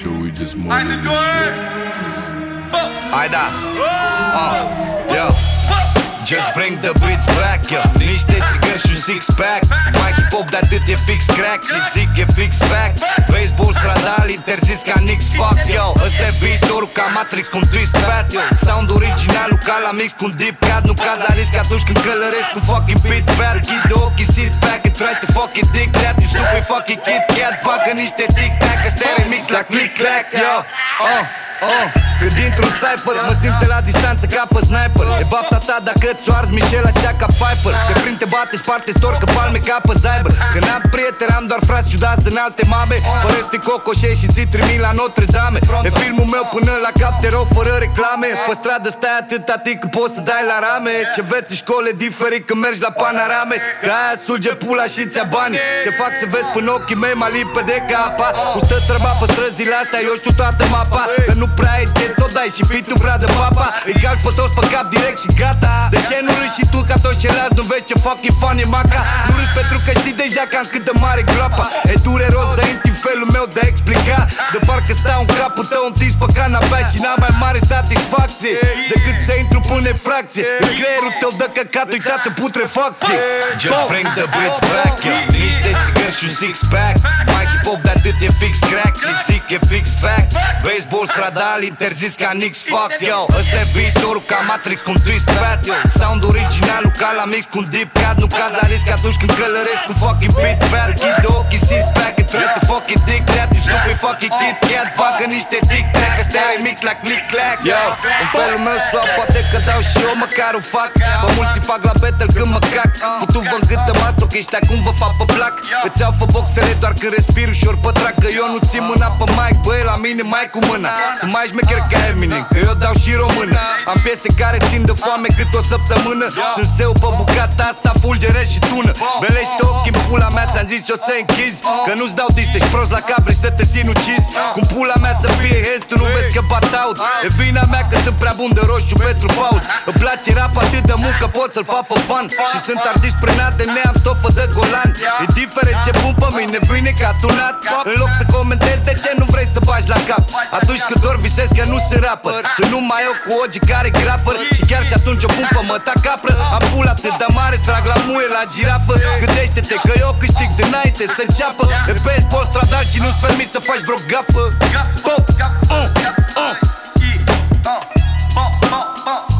sure we just murder this shit. Hai da, yo. Just bring the beats back, yo. Niște țigări și un six-pack. Mai hip-hop de atât e fix crack și zic e fix fact. Baseball stradal interzis ca Nix, fuck, yo. Ăsta e viitorul ca Matrix cu un twist fat, yo. Sound originalul ca la mix cu un deep cut. Nu cad la risc atunci când călăresc cu fucking beat bad. Ghid ochii, sit back and try to fucking dick that. You stupid fucking Kit Kat. Bagă niște tic-tac, ăsta e remix la click-clack, yo. Când dintr-un cypher mă simt de la distanță ca pe sniper. E bafta ta dacă ți-o arzi Michel așa ca Piper. Te prind, te bate, sparte, storcă palme ca pe Zyber. Când am prieteni am doar frați ciudați din alte mame. Părești cocoșei și ți trimin la Notre Dame. E filmul meu până la cap, te rog fără reclame. Pe stradă stai atâta timp că poți să dai la rame. Ce veți în școli e diferit când mergi la panorame. Că aia suge pula și ți-a banii. Te fac să vezi până ochii mei mai limpede ca apa. Cum stă țărba pe străzile astea, eu știu toată mapa. Că nu prea ai ce s-o dai și fii tu vrea de papa. Îi calci pe toți pe cap direct și gata. De ce nu râzi și tu ca toți ceilalți? Nu vezi ce fucking fun e maca? Nu râzi pentru că știi deja cam cât de mare groapa. E dureros de intim felul meu de a explica. De parcă stau în capul tău întins pe canapea și n-am mai mare satisfacție decât să intru până fracție. În creierul tău dă căcat uitat în putrefacție. Just bring the beats back, yo. Niște țigări și un six-pack. Mai hip-hop de atât e fix crack și zic e fix fact. Baseball stradal interzis ca Nix, fuck, yo. Ăsta e viitorul ca Matrix cu un twist fat, yo. Sound originalul ca la mix cu un deep cut. Nu cad la risc atunci când călăresc cu fucking beat bad. Ghid ochii, sit back and try to fucking dick that. You stupid fucking Kit Kat. Bagă niște tic-tac, ăsta e remix la click-clack, yo. În felul meu soa, poate că dau și eu măcar o fac. Bă, mulți fac la battle când mă cac. Futu-vă în gâtă masochiști, acum vă fac pe plac. Îți iau fă boxere doar când respir ușor pe trac. Că eu nu țin mâna pe mic, băi, la mine mai cu mâna. Sunt mai șmecher ca Eminem, că eu dau și română. Am piese care țin de foame cât o săptămână. Sunt seu pe bucata asta, fulgere și tună. Belește ochii în pula mea, ți-am zis eu să închizi. Că nu-ți dau dis, ești prost la cap, vrei să te sinucizi. Cum pula mea să fie hez, tu nu vezi că bat out. E vina mea că sunt prea bun de roșu pentru fault. Îmi place rap atât de mult că pot să-l fac for fun. Și sunt artist prenat de neam, tofă de golan. E diferent ce pun pe mine, vine ca tunat. În loc să comentezi de ce nu vrei să bagi la cap. Atunci când doar visezi că nu sunt rapper. Sunt numai eu cu ogii care grafăr. Și chiar și atunci o pun pe măta capră. Am pula atât de mare, trag la muie la girafă. Gândește-te că eu câștig dinainte să înceapă. E baseball stradal și nu-ți permis să faci vreo gafă.